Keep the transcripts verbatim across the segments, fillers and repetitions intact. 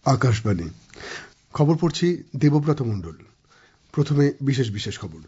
আকাশবাণী খবর পড়ছি দেবব্রত মণ্ডল। প্রথমে বিশেষ বিশেষ খবর।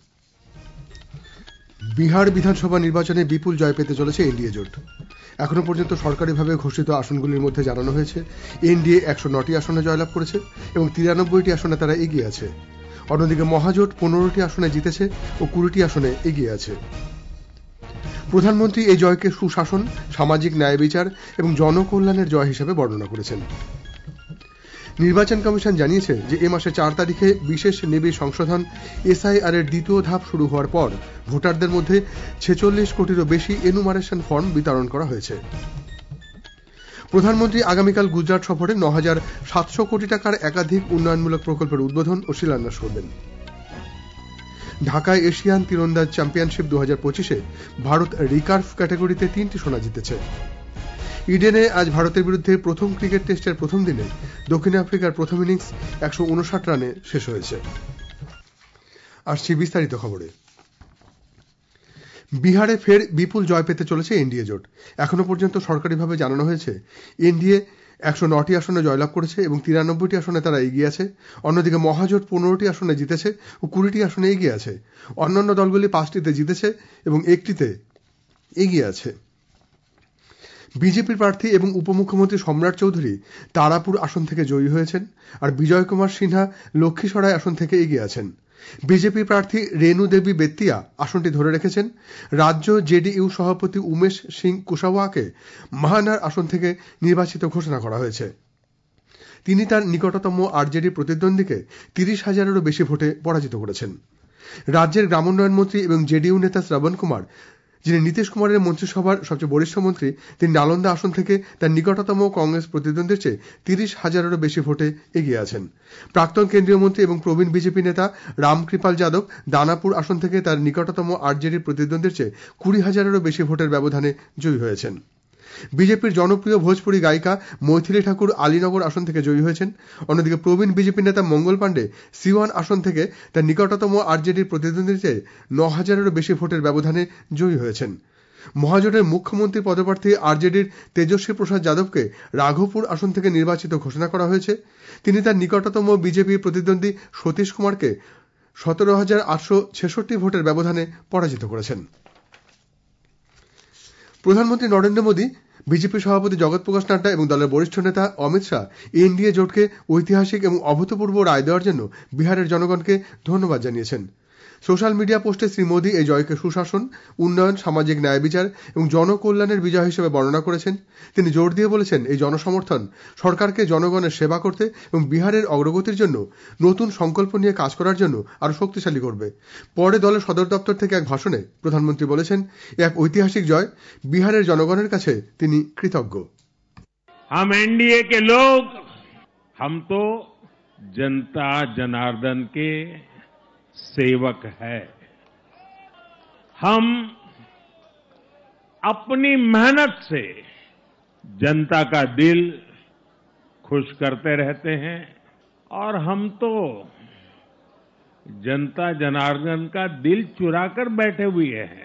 বিহার বিধানসভা নির্বাচনে বিপুল জয় পেতে চলেছে এনডিএ জোট। এখনো পর্যন্ত সরকারিভাবে ঘোষিত আসনগুলির মধ্যে জানানো হয়েছে এনডিএ একশো নটি আসনে জয়লাভ করেছে এবং তিরানব্বইটি আসনে তারা এগিয়ে আছে। অন্যদিকে মহাজোট পনেরোটি আসনে জিতেছে ও কুড়িটি আসনে এগিয়ে আছে। প্রধানমন্ত্রী এই জয়কে সুশাসন, সামাজিক ন্যায় বিচার এবং জনকল্যাণের জয় হিসেবে বর্ণনা করেছেন। নির্বাচন কমিশন জানিয়েছে যে এ মাসের চার তারিখে বিশেষ নিবিড় সংশোধন এসআইআর এর দ্বিতীয় ধাপ শুরু হওয়ার পর ভোটারদের মধ্যে ছেচল্লিশ কোটিরও বেশি এনুমারেশন ফর্ম বিতরণ করা হয়েছে। প্রধানমন্ত্রী আগামীকাল গুজরাট সফরে ন হাজার সাতশো কোটি টাকার একাধিক উন্নয়নমূলক প্রকল্পের উদ্বোধন ও শিলান্যাস করবেন। ঢাকায় এশিয়ান তীরন্দাজ চ্যাম্পিয়নশিপ দু হাজার পঁচিশে ভারত রিকার্ভ ক্যাটাগরিতে তিনটি সোনা জিতেছে। ইডেনে আজ ভারতের বিরুদ্ধে প্রথম ক্রিকেট টেস্টের প্রথম দিনে দক্ষিণ আফ্রিকার প্রথম ইনিংস একশো উনষাট রানে শেষ হয়েছে। আসছি বিস্তারিত খবরে। বিহারে ফের বিপুল জয় পেতে চলেছে এনডিএ জোট। এখনো পর্যন্ত সরকারিভাবে জানানো হয়েছে এনডিএ একশো নটি আসনে জয়লাভ করেছে এবং তিরানব্বইটি আসনে তারা এগিয়ে আছে। অন্যদিকে মহাজোট পনেরোটি আসনে জিতেছে ও কুড়িটি আসনে এগিয়ে আছে। অন্যান্য দলগুলি পাঁচটিতে জিতেছে এবং একটিতে এগিয়ে আছে। বিজেপির প্রার্থী এবং উপমুখ্যমন্ত্রী সম্রাট চৌধুরী তারাপুর আসন থেকে জয়ী হয়েছেন আর বিজয় কুমার সিনহা লক্ষ্মীসরাই আসন থেকে এগিয়ে আছেন। বিজেপি প্রার্থী রেণু দেবী বেত্তিয়া আসনটি ধরে রেখেছেন। রাজ্য জেডিইউ সভাপতি উমেশ সিং কুশওয়াকে মহানার আসন থেকে নির্বাচিত ঘোষণা করা হয়েছে। তিনি তার নিকটতম আরজেডি প্রতিদ্বন্দ্বীকে তিরিশ হাজারেরও বেশি ভোটে পরাজিত করেছেন। রাজ্যের গ্রামোন্নয়ন মন্ত্রী এবং জেডিইউ নেতা শ্রবণ কুমার, যিনি নীতিশ কুমারের মন্ত্রিসভার সবচেয়ে বরিষ্ঠ মন্ত্রী, তিনি নালন্দা আসন থেকে তার নিকটতম কংগ্রেস প্রতিদ্বন্দ্বীর চেয়ে তিরিশ হাজারেরও বেশি ভোটে এগিয়ে আছেন। প্রাক্তন কেন্দ্রীয় মন্ত্রী এবং প্রবীণ বিজেপি নেতা রামকৃপাল যাদব দানাপুর আসন থেকে তার নিকটতম আরজেডির প্রতিদ্বন্দ্বীর চেয়ে কুড়ি হাজারেরও বেশি ভোটের ব্যবধানে জয়ী হয়েছেন। বিজেপির জনপ্রিয় ভোজপুরি গায়িকা মৈথিলী ঠাকুর আলীনগর আসন থেকে জয়ী হয়েছেন। অন্যদিকে প্রবীণ বিজেপি নেতা মঙ্গল পাণ্ডে সিওয়ান আসন থেকে তার নিকটতম আরজেডির প্রতিদ্বন্দ্বীর চেয়ে ন হাজারেরও বেশি ভোটের ব্যবধানে জয়ী হয়েছেন। মহাজোটের মুখ্যমন্ত্রী পদপ্রার্থী আরজেডির তেজস্বী প্রসাদ যাদবকে রাঘবপুর আসন থেকে নির্বাচিত ঘোষণা করা হয়েছে। তিনি তার নিকটতম বিজেপি প্রতিদ্বন্দ্বী সতীশ কুমারকে সতেরো হাজার আটশো ছেষট্টি ভোটের ব্যবধানে পরাজিত করেছেন। প্রধানমন্ত্রী নরেন্দ্র মোদী, বিজেপি সভাপতি জগৎ প্রকাশ নাড্ডা এবং দলের বরিষ্ঠ নেতা অমিত শাহ এনডিএ জোটকে ঐতিহাসিক এবং অভূতপূর্ব রায় দেওয়ার জন্য বিহারের জনগণকে ধন্যবাদ জানিয়েছেন। সোশ্যাল মিডিয়া পোস্টে শ্রী মোদী এই জয়কে সুশাসন, উন্নয়ন, সামাজিক ন্যায় বিচার এবং জনকল্যাণের বিজয় হিসেবে বর্ণনা করেছেন। তিনি জোর দিয়ে বলেছেন এই জনসমর্থন সরকারকে জনগণের সেবা করতে এবং বিহারের অগ্রগতির জন্য নতুন সংকল্প নিয়ে কাজ করার জন্য আরো শক্তিশালী করবে। পরে দলের সদর দপ্তর থেকে এক ভাষণে প্রধানমন্ত্রী বলেছেন এক ঐতিহাসিক জয়, বিহারের জনগণের কাছে তিনি কৃতজ্ঞ। हम एनडीए के लोग, हम तो जनता जनार्दन के सेवक है। हम अपनी मेहनत से जनता का दिल खुश करते रहते हैं और हम तो जनता जनार्दन का दिल चुरा कर बैठे हुए हैं।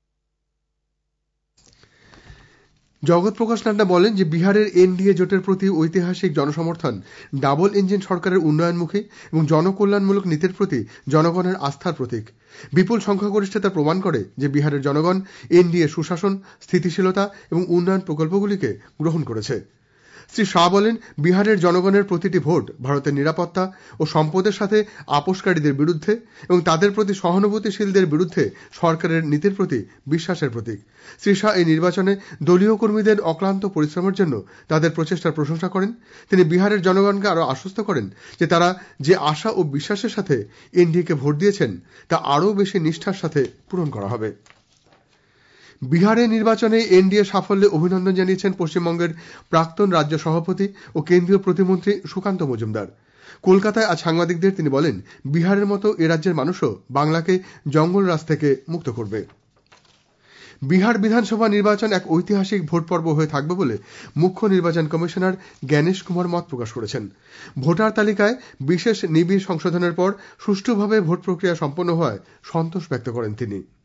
জগৎ প্রকাশ নাড্ডা বলেন যে বিহারের এনডিএ জোটের প্রতি ঐতিহাসিক জনসমর্থন ডাবল ইঞ্জিন সরকারের উন্নয়নমুখী এবং জনকল্যাণমূলক নীতির প্রতি জনগণের আস্থার প্রতীক। বিপুল সংখ্যাগরিষ্ঠতা প্রমাণ করে যে বিহারের জনগণ এনডিএ সুশাসন, স্থিতিশীলতা এবং উন্নয়ন প্রকল্পগুলিকে গ্রহণ করেছে। শ্রী শাহ বলেন বিহারের জনগণের প্রতিটি ভোট ভারতের নিরাপত্তা ও সম্পদের সাথে আপোষকারীদের বিরুদ্ধে এবং তাদের প্রতি সহানুভূতিশীলদের বিরুদ্ধে সরকারের নীতির প্রতি বিশ্বাসের প্রতীক। শ্রী শাহ এই নির্বাচনে দলীয় কর্মীদের অক্লান্ত পরিশ্রমের জন্য তাদের প্রচেষ্টার প্রশংসা করেন। তিনি বিহারের জনগণকে আরো আশ্বস্ত করেন যে তারা যে আশা ও বিশ্বাসের সাথে এনডিএকে ভোট দিয়েছেন তা আরো বেশি নিষ্ঠার সাথে পূরণ করা হবে। বিহারের নির্বাচনে এনডিএ সাফল্যে অভিনন্দন জানিয়েছেন পশ্চিমবঙ্গের প্রাক্তন রাজ্য সভাপতি ও কেন্দ্রীয় প্রতিমন্ত্রী সুকান্ত মজুমদার। কলকাতায় আজ সাংবাদিকদের তিনি বলেন বিহারের মতো এ রাজ্যের মানুষও বাংলাকে জঙ্গলরাজ থেকে মুক্ত করবে। বিহার বিধানসভা নির্বাচন এক ঐতিহাসিক ভোট পর্ব হয়ে থাকবে বলে মুখ্য নির্বাচন কমিশনার জ্ঞানেশ কুমার মত প্রকাশ করেছেন। ভোটার তালিকায় বিশেষ নিবিড় সংশোধনের পর সুষ্ঠুভাবে ভোট প্রক্রিয়া সম্পন্ন হওয়ায় সন্তোষ ব্যক্ত করেন তিনি।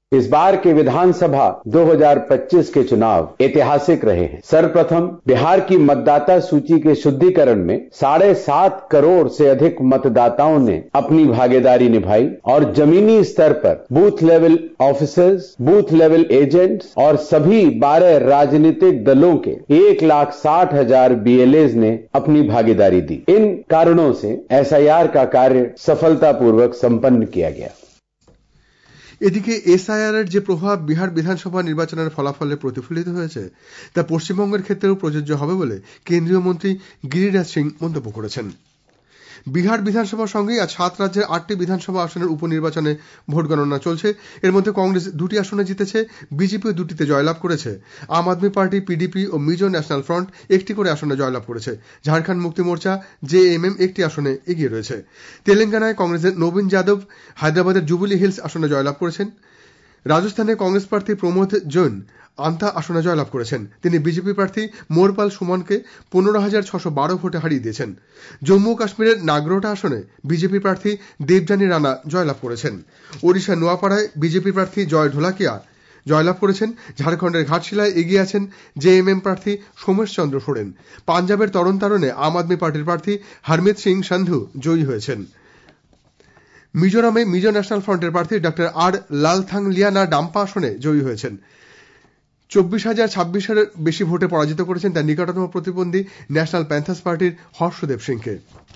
इस बार के विधानसभा दो हज़ार पच्चीस के चुनाव ऐतिहासिक रहे हैं। सर्वप्रथम बिहार की मतदाता सूची के शुद्धिकरण में साढ़े सात करोड़ से अधिक मतदाताओं ने अपनी भागीदारी निभाई और जमीनी स्तर पर booth level officers, booth level agents और सभी बारह राजनीतिक दलों के एक लाख साठ हजार बीएलएज ने अपनी भागीदारी दी। इन कारणों से एसआईआर का कार्य सफलतापूर्वक संपन्न किया गया। এদিকে এসআইআর এর যে প্রভাব বিহার বিধানসভা নির্বাচনের ফলাফলে প্রতিফলিত হয়েছে তা পশ্চিমবঙ্গের ক্ষেত্রেও প্রযোজ্য হবে বলে কেন্দ্রীয় মন্ত্রী গিরিরাজ সিং মন্তব্য করেছেন। বিহার বিধানসভার সঙ্গেই আজ সাত রাজ্যের আটটি বিধানসভা আসনের উপনির্বাচনে ভোট গণনা চলছে। এর মধ্যে কংগ্রেস দুটি আসনে জিতেছে, বিজেপি দুটিতে জয়লাভ করেছে, আম আদমি পার্টি, পিডিপি ও মিজো ন্যাশনাল ফ্রন্ট একটি করে আসনে জয়লাভ করেছে। ঝাড়খণ্ড মুক্তি মোর্চা জেএমএম একটি আসনে এগিয়ে রয়েছে। তেলেঙ্গানায় কংগ্রেসের নবীন যাদব হায়দ্রাবাদের জুবিলি হিলস আসনে জয়লাভ করেছেন। রাজস্থানে কংগ্রেস প্রার্থী প্রমোদ জৈন আন্তা আসনে জয়লাভ করেছেন। তিনি বিজেপি প্রার্থী মোরপাল সুমনকে পনেরো হাজার ছশো বারো ভোটে হারিয়ে দিয়েছেন। জম্মু ও কাশ্মীরের নাগরোটা আসনে বিজেপি প্রার্থী দেবযানী রানা জয়লাভ করেছেন। ওড়িশার নোয়াপাড়ায় বিজেপি প্রার্থী জয় ঢোলাকিয়া জয়লাভ করেছেন। ঝাড়খণ্ডের ঘাটশিলায় এগিয়ে আছেন জেএমএম প্রার্থী সোমেশ চন্দ্র সোরেন। পাঞ্জাবের তরণ তারণে আম আদমি পার্টির প্রার্থী হরমিত সিং সান্ধু জয়ী হয়েছেন। মিজোরামে মিজো ন্যাশনাল ফ্রন্টের প্রার্থী ডক্টর আর লালথাংলিয়ানা ডাম্পা আসনে জয়ী হয়েছেন। চব্বিশ হাজার ছাব্বিশের বেশি ভোটে পরাজিত করেছেন তার নিকটতম প্রতিদ্বন্দ্বী ন্যাশনাল প্যান্থার্স পার্টির হর্ষদেব সিংকে।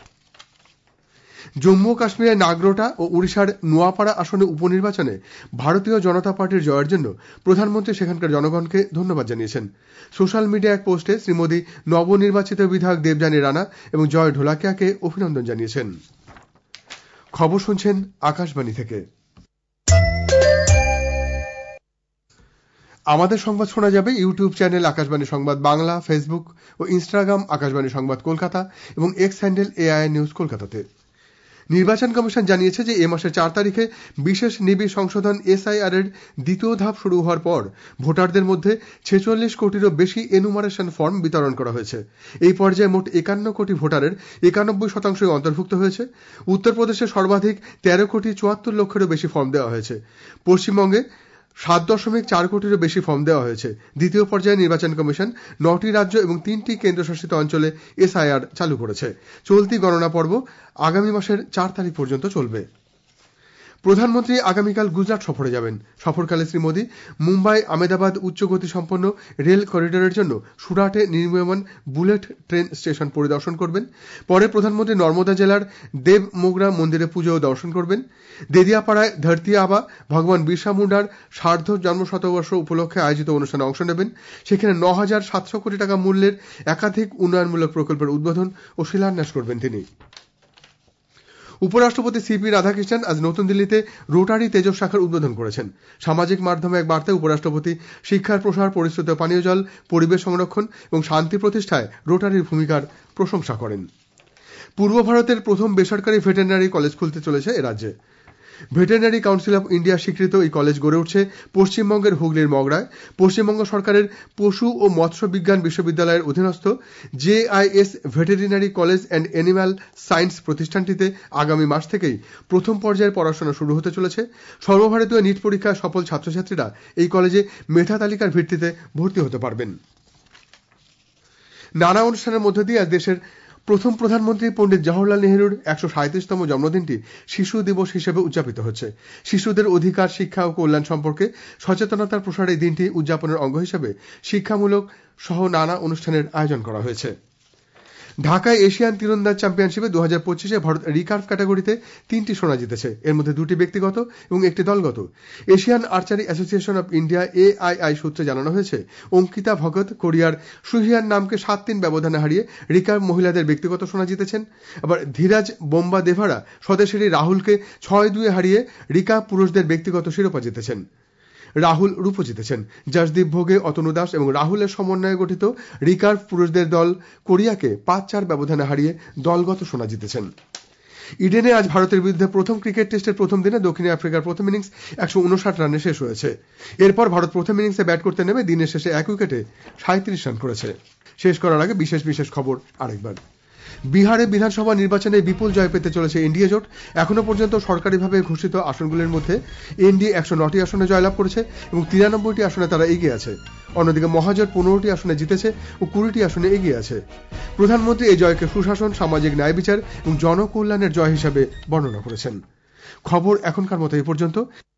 জম্মু ও কাশ্মীরের নাগরোটা ও উড়িষ্যার নোয়াপাড়া আসনে উপনির্বাচনে ভারতীয় জনতা পার্টির জয়ের জন্য প্রধানমন্ত্রী সেখানকার জনগণকে ধন্যবাদ জানিয়েছেন। সোশ্যাল মিডিয়া এক পোস্টে শ্রী মোদী নবনির্বাচিত বিধায়ক দেবযানী রানা এবং জয় ঢোলাকিয়াকে অভিনন্দন জানিয়েছেন। খবর শুনছেন আকাশবাণী থেকে। আমাদের সংবাদ শোনা যাবে ইউটিউব চ্যানেল আকাশবাণী সংবাদ বাংলা, ফেসবুক ও ইনস্টাগ্রাম আকাশবাণী সংবাদ কলকাতা এবং এক্স হ্যান্ডেল এআই নিউজ কলকাতাতে। নির্বাচন কমিশন জানিয়েছে যে এ মাসের চার তারিখে বিশেষ নিবিড় সংশোধন এসআইআর এর দ্বিতীয় ধাপ শুরু হওয়ার পর ভোটারদের মধ্যে ছেচল্লিশ কোটিরও বেশি এনুমারেশন ফর্ম বিতরণ করা হয়েছে। এই পর্যায়ে মোট একান্ন কোটি ভোটারের একানব্বই শতাংশই অন্তর্ভুক্ত হয়েছে। উত্তরপ্রদেশে সর্বাধিক তেরো কোটি চুয়াত্তর লক্ষেরও বেশি ফর্ম দেওয়া হয়েছে। পশ্চিমবঙ্গে সাত দশমিক চার কোটিরও বেশি ফর্ম দেওয়া হয়েছে। দ্বিতীয় পর্যায়ে নির্বাচন কমিশন নটি রাজ্য এবং তিনটি কেন্দ্রশাসিত অঞ্চলে এসআইআর চালু করেছে। চলতি গণনা পর্ব আগামী মাসের চার তারিখ পর্যন্ত চলবে। প্রধানমন্ত্রী আগামীকাল গুজরাট সফরে যাবেন। সফরকালে শ্রী মোদী মুম্বাই আমেদাবাদ উচ্চগতি সম্পন্ন রেল করিডোরের জন্য সুরাটে নির্মীয়মান বুলেট ট্রেন স্টেশন পরিদর্শন করবেন। পরে প্রধানমন্ত্রী নর্মদা জেলার দেব মোগরা মন্দিরে পুজো ও দর্শন করবেন। দেদিয়াপাড়ায় ধরতি আবা ভগবান বিরসা মুন্ডার সার্ধ জন্মশতবর্ষ উপলক্ষে আয়োজিত অনুষ্ঠানে অংশ নেবেন। সেখানে ন হাজার সাতশো কোটি টাকা মূল্যের একাধিক উন্নয়নমূলক প্রকল্পের উদ্বোধন ও শিলান্যাস করবেন তিনি। উপরাষ্ট্রপতি সিপি রাধাকৃষ্ণন আজ নতুন দিল্লিতে রোটারি তেজস শাখার উদ্বোধন করেছেন। সামাজিক মাধ্যমে এক বার্তায় উপরাষ্ট্রপতি শিক্ষার প্রসার, পরিশ্রুত পানীয় জল, পরিবেশ সংরক্ষণ এবং শান্তি প্রতিষ্ঠায় রোটারির ভূমিকার প্রশংসা করেন। পূর্ব ভারতের প্রথম বেসরকারি ভেটেরিনারি কলেজ খুলতে চলেছে এ রাজ্যে। ভেটেরিনারি কাউন্সিল অফ ইন্ডিয়া স্বীকৃত এই কলেজ গড়ে উঠছে পশ্চিমবঙ্গের হুগলির মগরায়। পশ্চিমবঙ্গ সরকারের পশু ও মৎস্য বিজ্ঞান বিশ্ববিদ্যালয়ের অধীনস্থ JIS Veterinary College and Animal Science প্রতিষ্ঠানটিতে আগামী মাস থেকেই প্রথম পর্যায়ের পড়াশোনা শুরু হতে চলেছে। সর্বভারতীয় নিট পরীক্ষায় সফল ছাত্রছাত্রীরা এই কলেজে মেধা তালিকার ভিত্তিতে ভর্তি হতে পারবেন। নানা অনুষ্ঠানের মধ্য দিয়ে আজ দেশের প্রথম প্রধানমন্ত্রী পণ্ডিত জওহরলাল নেহরুর একশো সাঁইত্রিশতম জন্মদিনটি শিশু দিবস হিসেবে উদযাপিত হচ্ছে। শিশুদের অধিকার, শিক্ষা ও কল্যাণ সম্পর্কে সচেতনতার প্রসারে এই দিনটি উদযাপনের অঙ্গ হিসেবে শিক্ষামূলক সহ নানা অনুষ্ঠানের আয়োজন করা হয়েছে। ঢাকায় এশিয়ান তীরন্দাজ চ্যাম্পিয়নশিপে দু হাজার পঁচিশে ভারত রিকার্ভ ক্যাটাগরিতে তিনটি সোনা জিতেছে। এর মধ্যে দুটি ব্যক্তিগত এবং একটি দলগত। Asian Archery Association of India AII সূত্রে জানানো হয়েছে অঙ্কিতা ভগত কোরিয়ার সুহিয়ান নামকে সাত তিন ব্যবধানে হারিয়ে রিকার্ভ মহিলাদের ব্যক্তিগত সোনা জিতেছেন। আবার ধীরাজ বোম্বা দেভারা স্বদেশেরই রাহুলকে ছয় দুয়ে হারিয়ে রিকার্ভ পুরুষদের ব্যক্তিগত শিরোপা জিতেছেন। রাহুল রূপো জিতেছেন। জসদীপ ভোগে, অতনু দাস এবং রাহুলের সমন্বয়ে গঠিত রিকার্ভ পুরুষদের দল কোরিয়াকে পাঁচ চার ব্যবধানে হারিয়ে দলগত সোনা জিতেছেন। ইডেনে আজ ভারতের বিরুদ্ধে প্রথম ক্রিকেট টেস্টের প্রথম দিনে দক্ষিণ আফ্রিকার প্রথম ইনিংস একশো উনষাট রানে শেষ হয়েছে। এরপর ভারত প্রথম ইনিংসে ব্যাট করতে নেমে দিনের শেষে এক উইকেটে সাঁইত্রিশ রান করেছে। শেষ করার আগে বিশেষ বিশেষ খবর আরেকবার। বিহারে বিধানসভা নির্বাচনে বিপুল জয় পেতে চলেছে এনডিএ জোট। এখনো পর্যন্ত সরকারিভাবে ঘোষিত আসনগুলির মধ্যে এনডিএ একশো নটি আসনে জয়লাভ করেছে এবং তিরানব্বইটি আসনে তারা এগিয়ে আছে। অন্যদিকে মহাজোট পনেরোটি আসনে জিতেছে ও কুড়িটি আসনে এগিয়ে আছে। প্রধানমন্ত্রী এই জয়কে সুশাসন, সামাজিক ন্যায় বিচার এবং জনকল্যাণের জয় হিসাবে বর্ণনা করেছেন। খবর এখনকার মতো এই পর্যন্ত।